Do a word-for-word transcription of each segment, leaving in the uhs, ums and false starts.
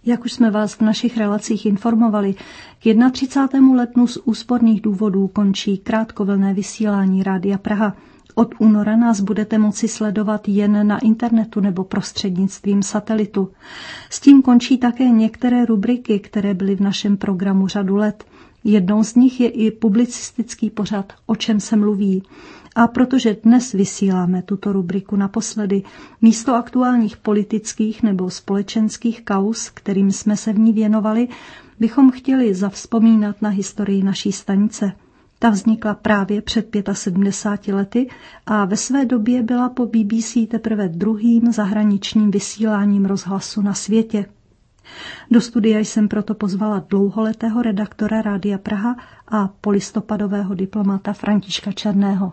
Jak už jsme vás v našich relacích informovali, k třicátému prvnímu lednu z úsporných důvodů končí krátkovlnné vysílání Rádia Praha. Od února nás budete moci sledovat jen na internetu nebo prostřednictvím satelitu. S tím končí také některé rubriky, které byly v našem programu řadu let. Jednou z nich je i publicistický pořad O čem se mluví. A protože dnes vysíláme tuto rubriku naposledy, místo aktuálních politických nebo společenských kauz, kterým jsme se v ní věnovali, bychom chtěli zavzpomínat na historii naší stanice. Ta vznikla právě před sedmdesáti pěti lety a ve své době byla po B B C teprve druhým zahraničním vysíláním rozhlasu na světě. Do studia jsem proto pozvala dlouholetého redaktora Rádia Praha a polistopadového diplomata Františka Černého.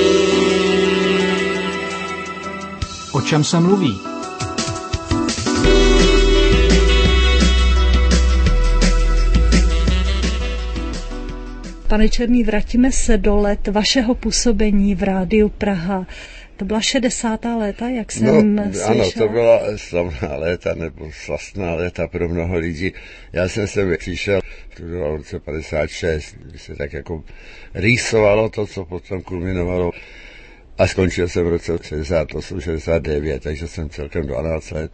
O čem se mluví? Pane Černý, vrátíme se do let vašeho působení v Rádiu Praha. To byla šedesátá léta, jak jsem no, slyšela. Ano, to byla slavná léta nebo slastná léta pro mnoho lidí. Já jsem sem přišel v roce padesát šest, kdy se tak jako rýsovalo to, co potom kulminovalo. A skončil jsem v roce šedesát osm šedesát devět, takže jsem celkem dvanáct let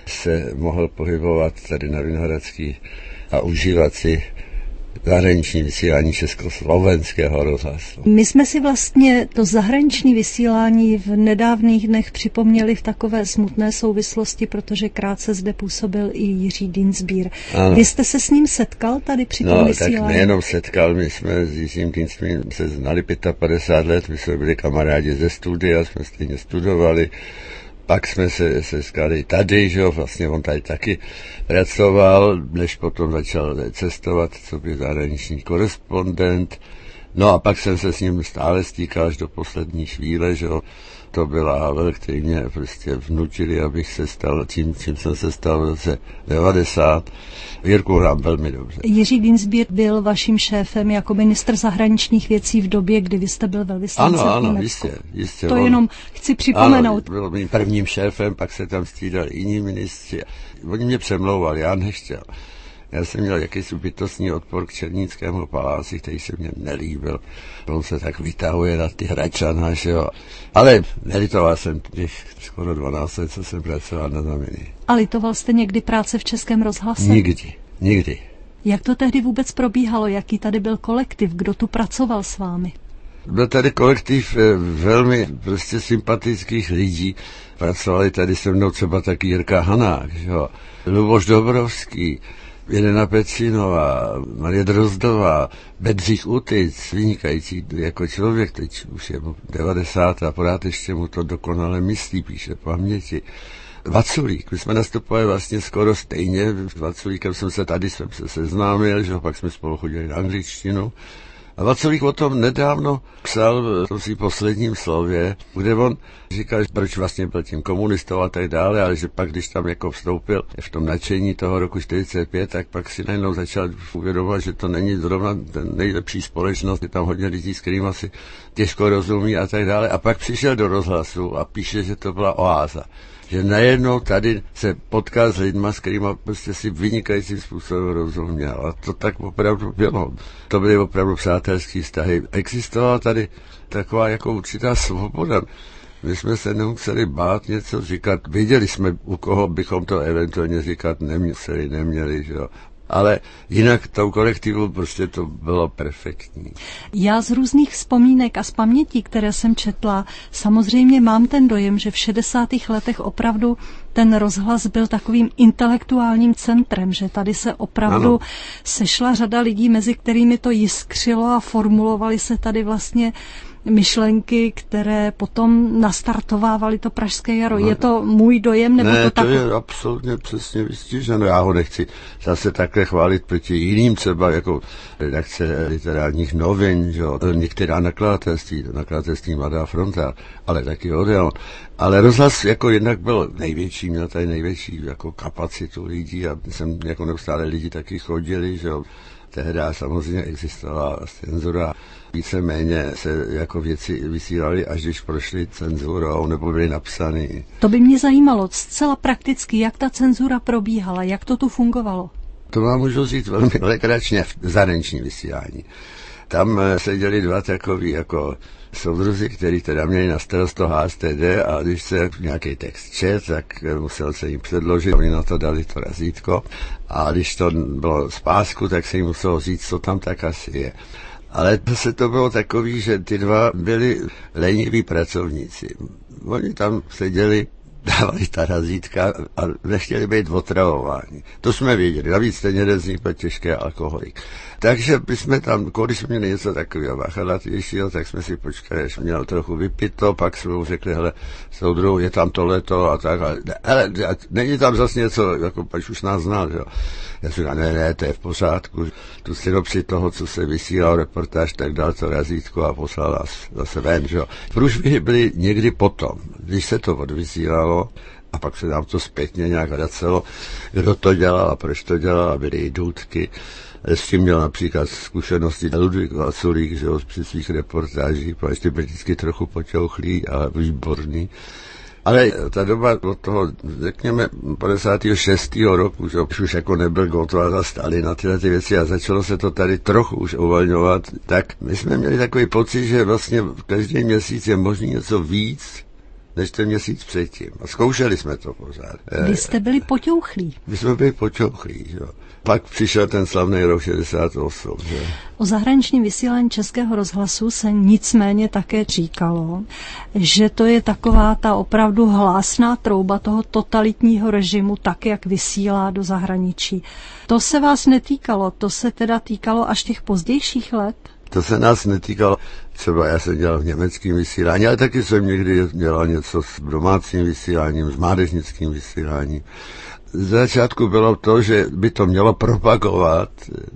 se mohl pohybovat tady na Vinohradský a užívat si zahraniční vysílání československého rozhlasu. My jsme si vlastně to zahraniční vysílání v nedávných dnech připomněli v takové smutné souvislosti, protože krátce zde působil i Jiří Dienstbier. Ano. Vy jste se s ním setkal tady při tom no, vysílání? No, tak nejenom setkal, my jsme s Jiřím Dienstbierem se znali padesát pět let, my jsme byli kamarádi ze studia, jsme stejně studovali. Pak jsme se setkali tady, že jo, vlastně on tady taky pracoval, než potom začal cestovat, co by zahraniční korespondent. No a pak jsem se s ním stále stýkal až do poslední chvíle, že jo. To byla Havel, který mě prostě vnutili, abych se stal tím, čím jsem se stal v roce devadesát. Jirku znám velmi dobře. Jiří Dienstbier byl vaším šéfem jako ministr zahraničních věcí v době, kdy vy jste byl velvyslancem. Ano, ano, jistě, jistě. To on, jenom chci připomenout. Ano, byl mým prvním šéfem, pak se tam střídali jiní ministři. Oni mě přemlouvali, já nechtěl. Já jsem měl jakýsi bytostný odpor k Černínskému paláci, který se mně nelíbil. On se tak vytahuje na ty Hradčana, že jo. Ale nelitoval jsem těch skoro dvanáct let, co jsem pracoval na znamení. A litoval jste někdy práce v Českém rozhlase? Nikdy, nikdy. Jak to tehdy vůbec probíhalo? Jaký tady byl kolektiv? Kdo tu pracoval s vámi? Byl tady kolektiv eh, velmi prostě sympatických lidí. Pracovali tady se mnou třeba taky Jirka Hanák, že jo. Luboš Dobrovský, Jelena Petřínová, Marie Drozdová, Bedřich Utic, vynikající jako člověk, teď už je mu devadesát a pořád ještě mu to dokonale myslí, píše paměti. Vaculík, my jsme nastupovali vlastně skoro stejně, s Vaculíkem jsem se tady jsem se seznámil, že pak jsme spolu chodili na angličtinu. A Vaculík o tom nedávno psal v tom svým posledním slově, kde on říkal, proč vlastně byl tím komunistou a tak dále, ale že pak, když tam jako vstoupil v tom nadšení toho roku čtyřicet pět, tak pak si najednou začal uvědomovat, že to není zrovna ten nejlepší společnost, je tam hodně lidí, s kterými si těžko rozumí a tak dále. A pak přišel do rozhlasu a píše, že to byla oáza. Že najednou tady se potkal s lidma, s kterýma prostě si vynikajícím způsobem rozuměl. A to tak opravdu bylo. To byly opravdu přátelské vztahy. Existovala tady taková jako určitá svoboda. My jsme se nemuseli bát něco říkat. Věděli jsme, u koho bychom to eventuálně říkat nemuseli, neměli, že jo. Ale jinak tou kolektivu prostě to bylo perfektní. Já z různých vzpomínek a z pamětí, které jsem četla, samozřejmě mám ten dojem, že v šedesátých letech opravdu ten rozhlas byl takovým intelektuálním centrem, že tady se opravdu ano. sešla řada lidí, mezi kterými to jiskřilo a formulovali se tady vlastně myšlenky, které potom nastartovávaly to pražské jaro. No, je to můj dojem? Nebo ne, to, tak... to je absolutně přesně vystiženo. Já ho nechci zase takhle chválit proti jiným, třeba jako redakce literárních novin, že? Některá nakladatelství, nakladatelství Mladá fronta, ale taky Odeon. Ale rozhlas jako jednak byl největší, měl tady největší jako kapacitu lidí a jsem jako neustále lidi taky chodili, že tehdy samozřejmě existovala cenzura. Víceméně se jako věci vysílaly, až když prošly cenzurou nebo byly napsané. To by mě zajímalo zcela prakticky, jak ta cenzura probíhala, jak to tu fungovalo. To vám můžu říct velmi legračně v zahraničním vysílání. Tam seděli dva takový jako soudruzi, kteří teda měli na starost to H S T D a když se nějaký text čet, tak musel se jim předložit, oni na to dali to razítko a když to bylo z pásku, tak se jim muselo říct, co tam tak asi je. Ale zase to bylo takový, že ty dva byli leniví pracovníci. Oni tam seděli, dávali ta razítka a nechtěli být otravováni. To jsme věděli. Navíc ten jeden z nich byl těžký alkoholik. Takže bychom tam, když jsme měli něco takového bachalatějšího, tak jsme si počkali, až měl trochu vypito, pak jsme mu řekli, hele, soudruhu, je tam tohleto a tak, ale, hele, není tam zase něco, jako pač už nás znal, že jo. Já si říkal, ne, ne, to je v pořádku. Tu synopsi toho, co se vysílal reportáž, tak dal to razítko a poslal nás zase ven, že jo. Průšvihy byly někdy potom, když se to odvysílalo, a pak se nám to zpětně nějak vracelo, kdo to dělal a proč to dělal, a byly i důtky. S tím měl například zkušenosti Ludvík Vaculík, že jo, při svých reportážích, ještě byl vždycky trochu poťouchlý, ale výborný. Ale ta doba od toho, řekněme, padesátého šestého roku, že už jako nebyl Gottwald a Stalin na tyhle ty věci a začalo se to tady trochu už uvolňovat, tak my jsme měli takový pocit, že vlastně každý měsíc je možný něco víc, než ten měsíc předtím. A zkoušeli jsme to pořád. Vy jste byli poťouchlí. My jsme byli poťouchlí, že jo. Pak přišel ten slavný rok šedesát osm. Že? O zahraničním vysílání Českého rozhlasu se nicméně také říkalo, že to je taková ta opravdu hlásná trouba toho totalitního režimu, tak, jak vysílá do zahraničí. To se vás netýkalo, to se teda týkalo až těch pozdějších let? To se nás netýkalo. Třeba já jsem dělal v německém vysílání, ale taky jsem někdy dělal něco s domácím vysíláním, s mládežnickým vysíláním. Z začátku bylo to, že by to mělo propagovat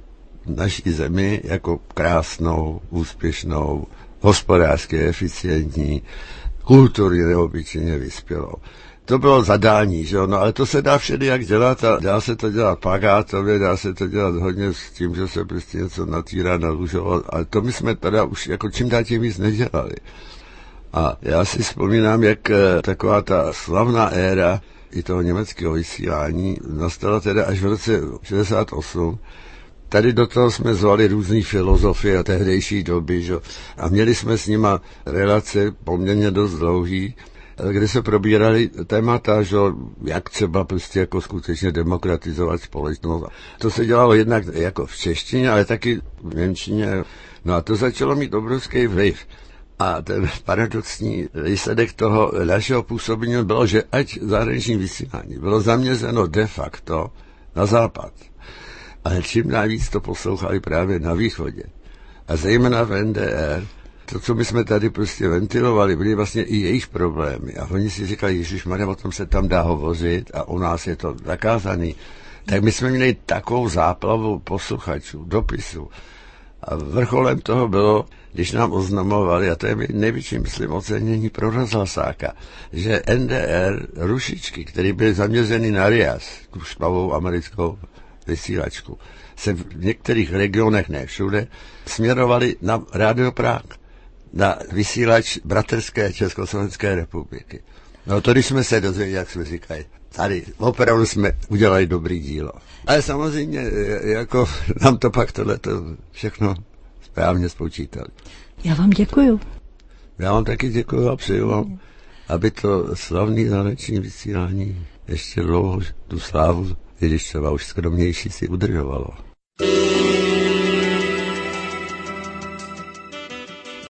naší zemi jako krásnou, úspěšnou, hospodářské eficientní, kulturně neobyčejně vyspělou. To bylo zadání, že jo, no ale to se dá všelijak dělat a dá se to dělat plakátově, dá se to dělat hodně s tím, že se prostě něco natírá, nalužovat, ale to my jsme teda už jako čím dál tím víc nedělali. A já si vzpomínám, jak taková ta slavná éra i toho německého vysílání nastala teda až v roce šedesát osm. Tady do toho jsme zvali různý filozofie a tehdejší doby, že? A měli jsme s nima relace poměrně dost dlouhý, kde se probírali témata, že jak třeba prostě jako skutečně demokratizovat společnost. To se dělalo jednak jako v češtině, ale taky v němčině. No a to začalo mít obrovský vliv. A ten paradoxní výsledek toho našeho působení bylo, že ať zahraniční vysílání bylo zaměřeno de facto na západ, ale čím najvíc to poslouchali právě na východě. A zejména v N D R, to, co my jsme tady prostě ventilovali, byly vlastně i jejich problémy. A oni si říkali, ježišmarja, o tom se tam dá hovořit a u nás je to zakázaný. Tak my jsme měli takovou záplavu posluchačů, dopisů. A vrcholem toho bylo, když nám oznamovali, a to je největší, myslím, ocenění pro rozhlasáka, že N D R rušičky, které byly zaměřeny na R I A S, tu špavou americkou vysílačku, se v některých regionech, ne všude, směrovali na Radio Prague, na vysílač Bratrské Československé republiky. No to, když jsme se dozvěděli, jak jsme říkali, tady opravdu jsme udělali dobrý dílo. Ale samozřejmě, jako nám to pak tohleto všechno správně spočítali. Já vám děkuju. Já vám taky děkuju a přeju vám, aby to slavné zahraniční vysílání ještě dlouho tu slávu, i když třeba už skromnější, si udržovalo.